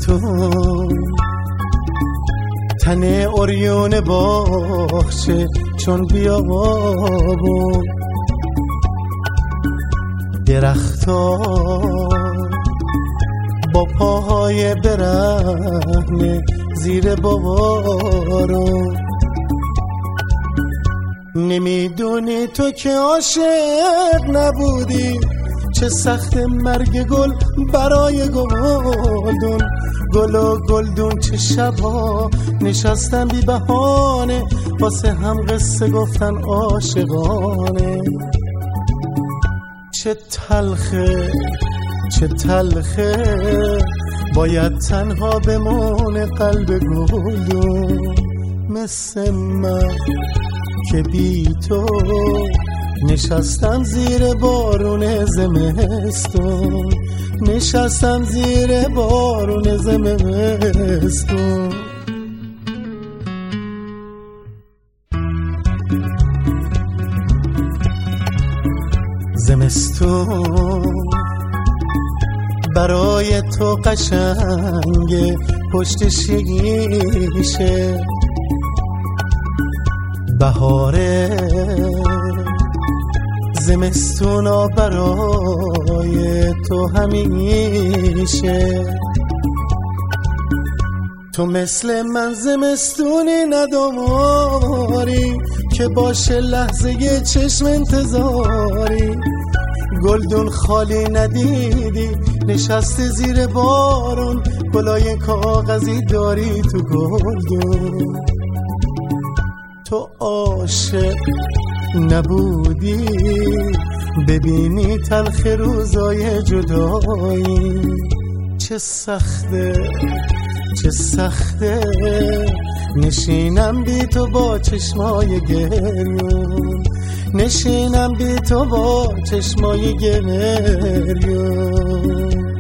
زمستون تن عریون باغچه چون بیابون، درختا با پاهای برهنه زیر بارون. نمیدونی تو که عاشق نبودی، چه سخت مرگ گل برای گلدون. گل و گلدون چه شبها نشستن بی بهانه، واسه هم قصه گفتن عاشقانه. چه تلخه چه تلخه باید تنها بمونه قلب گلدون، مثل من که بی تو نشستم زیر بارون زمستون، نشستم زیر بارون زمستون. زمستون برای تو قشنگه پشت شیشه، بهاره زمستونا برای تو همیشه. تو مثل من زمستونی نداری که باشه لحظه چشم انتظاری. گلدون خالی ندیدی نشسته زیر بارون، گلای کاغذی داری تو گلدون. تو عاشق نبودی ببینی تلخ روزای جدایی، چه سخته چه سخته نشینم بی تو با چشمای گریون، نشینم بی تو با چشمای گریون.